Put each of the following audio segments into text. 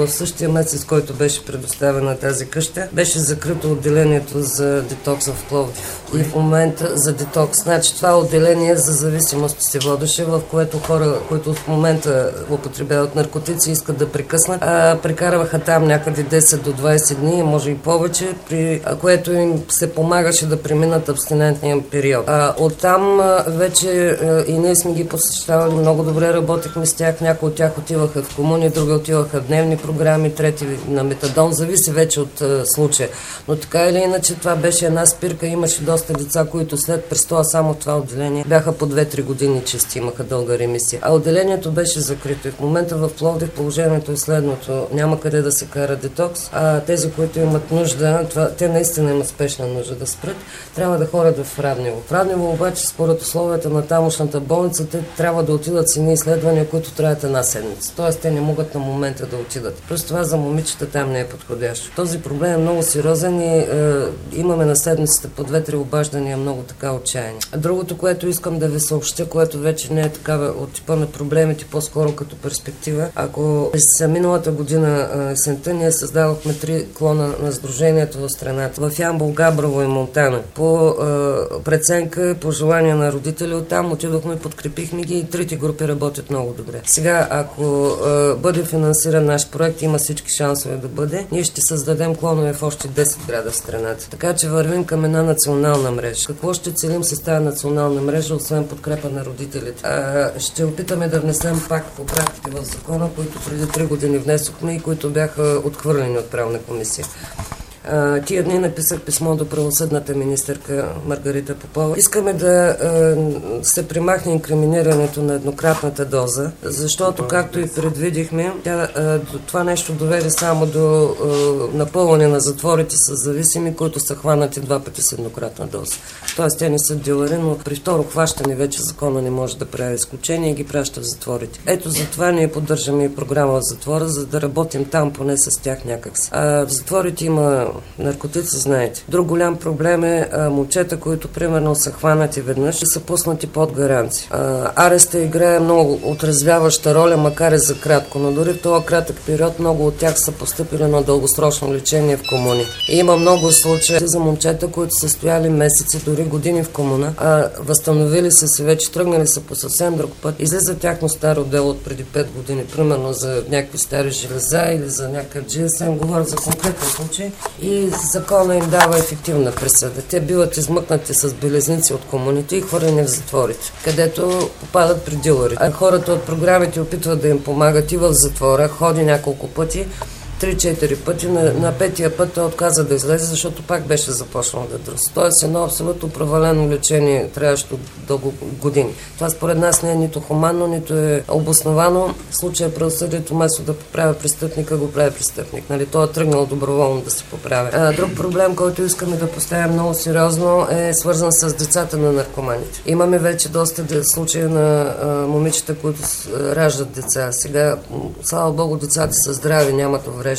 в същия месец, който беше предоставена тази къща, беше закрито отделението за детокс в Пловдив. И в момента за детокс. Значи това отделение за зависимости се водеше, в което хора, които в момента употребяват наркотици, искат да прекъснат, прекарваха там някъде 10 до 20 дни, може и повече, при което им се помагаше да преминат абстинентния период. Оттам вече и ние сме ги посещавали, много добре работихме с тях, някои от тях отиваха в комуни, други отиваха в дневни програми, трети на метадон, зависи вече от случая. Но така или иначе това беше една спирка, имаше доста деца, които след престоя само в това отделение бяха по 2-3 години чисти, имаха дълга ремисия. А отделението беше закрито и в момента в Пловдив положението е следното. Няма къде да се кара детокс, тези, които имат нужда, те наистина имат спешна нужда да спрат, трябва да ходят в Раднево. В Раднево обаче, според условията на тамошната болница, те трябва да отидат с едни изследвания, които траят една седмица. Тоест, те не могат на момента да отидат. Плюс това за момичета там не е подходящо. Този проблем е много сериозен и имаме на седмицата по 2-3 обаждания много така отчаяни. Другото, което искам да ви съобщя, което вече не е такава от типа на проблемите, по-скоро като перспектива. Ако през миналата година есента ние създавахме 3 клона на сдружението в страната. В Ямбол, Габрово и Монтана. По преценка и по желание на родители оттам отидохме, подкрепихме ги и трите групи работят много добре. Сега, ако бъде финансиран наш проект, има всички шансове да бъде, ние ще създадем клонове в още 10 града в страната. Така че вървим към една национална мрежа. Какво ще целим с тази национална мрежа, освен подкрепа на родителите? Ще опитаме да внесем пак поправки в закона, които преди 3 години внесохме и които бяха отхвърлени от правна комисия. Тия дни написах писмо до правосъдната министърка Маргарита Попова. Искаме да се примахне инкриминирането на еднократната доза, защото, както и предвидихме, това нещо доведе само до напълване на затворите с зависими, които са хванати 2 пъти с еднократна доза. Тоест, те не са дилъри, но при второ хващане вече закона не може да прави изключение и ги праща в затворите. Ето затова ние поддържаме и програма в затвора, за да работим там поне с тях някакси. В затворите има наркотици, знаете. Друг голям проблем е момчета, които примерно са хванати веднъж и са пуснати под гаранция. Ареста играе много отрезвяваща роля, макар и за кратко, но дори в този кратък период много от тях са постъпили на дългосрочно лечение в комуни. И има много случаи за момчета, които са стояли месеци, дори години в комуна, възстановили се вече, тръгнали са по съвсем друг път. Излиза тяхно старо дело от преди 5 години, примерно за някакви стари железа или за някакъв GSM, говоря за конкретен случай, и закона им дава ефективна присъда. Те биват измъкнати с белезници от комуните и хвърлени в затворите, където попадат при дилъри. Хората от програмите опитват да им помагат и в затвора, ходи няколко пъти, 3-4 пъти. На 5-тия път той отказа да излезе, защото пак беше започнал да дръс. Тоест едно абсолютно провалено лечение, трябващо дълго години. Това според нас не е нито хуманно, нито е обосновано. В случая правосъдието вместо да поправя престъпника, го прави престъпник. Нали? Той е тръгнал доброволно да се поправя. Друг проблем, който искаме да поставим много сериозно, е свързан с децата на наркоманите. Имаме вече доста случаи на момичета, които раждат деца. Сега, слава Богу, децата са здрави, нямат увреждания.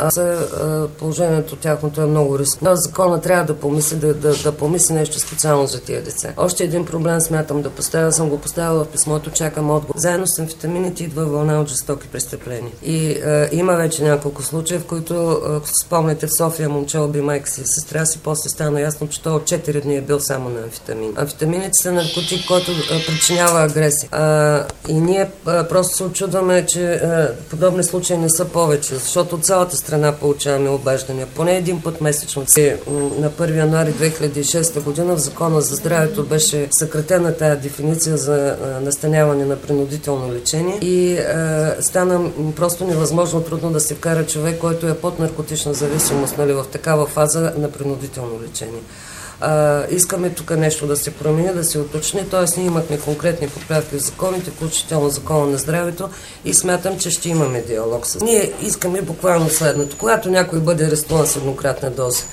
Положението тяхното е много рисково. Но закона трябва да помисли, да помисли нещо специално за тия деца. Още един проблем смятам да поставя, съм го поставила в писмото, чакам отговор. Заедно с амфетамините идва вълна от жестоки престъпления. И има вече няколко случаи, в които, спомняте, в София момче уби майка си и сестра си, после стана ясно, че той от 4 дни е бил само на амфетамин. Амфетамините са наркотик, който причинява агресия. И ние просто се очудваме, че подобни случаи не са повече, защото от цялата страна получаваме обаждания. Поне един път месечно. На 1 януари 2006 година в Закона за здравето беше съкратена тая дефиниция за настаняване на принудително лечение и стана просто невъзможно трудно да се вкара човек, който е под наркотична зависимост, нали, в такава фаза на принудително лечение. Искаме тук нещо да се промени, да се уточни, т.е. ние имахме конкретни поправки в законите, включително закона на здравето и смятам, че ще имаме диалог с. Ние искаме буквално следното. Когато някой бъде арестуван с еднократна доза,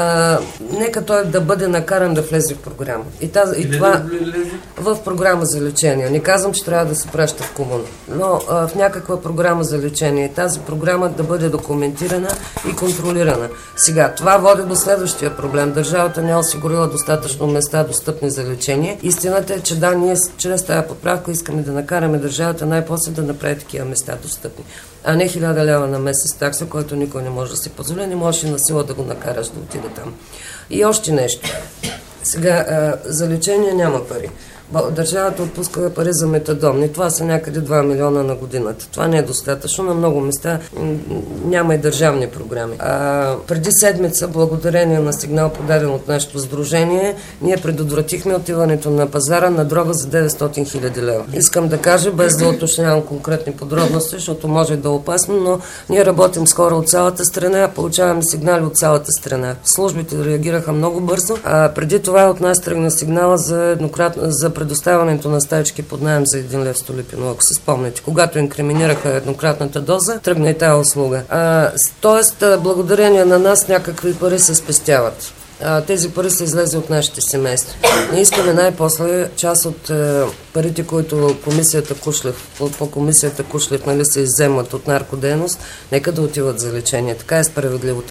нека той да бъде накаран да влезе в програма. И това в програма за лечение. Не казвам, че трябва да се праща в комуна, но в някаква програма за лечение. Тази програма да бъде документирана и контролирана. Сега, това води до следващия проблем. Държавата не осигурява осигурила достатъчно места достъпни за лечение. Истината е, че да, ние чрез тази поправка искаме да накараме държавата най-после да направи такива места достъпни, а не 1000 лева на месец такса, който никой не може да си позволи, не можеш и на сила да го накараш да отиде там. И още нещо. Сега, за лечение няма пари. Държавата отпуска пари за метадон и това са някъде 2 милиона на годината. Това не е достатъчно. На много места няма и държавни програми. Преди седмица, благодарение на сигнал подаден от нашето сдружение, ние предотвратихме отиването на пазара на дрога за 900 хиляди лева. Искам да кажа, без да уточнявам конкретни подробности, защото може да е опасно, но ние работим с хора от цялата страна, получаваме сигнали от цялата страна. Службите реагираха много бързо. Преди това от нас тръгна сигнала за предоставянето на стаички под наем за 1 лев Столипиново, ако се спомняте. Когато инкриминираха еднократната доза, тръгна и тази услуга. Тоест, благодарение на нас някакви пари се спестяват. Тези пари са излезе от нашите семейства. Ние искаме най-после част от парите, които комисията Кушлев, по комисията Кушлев, се изземат от наркодейност, нека да отиват за лечение. Така е справедливото.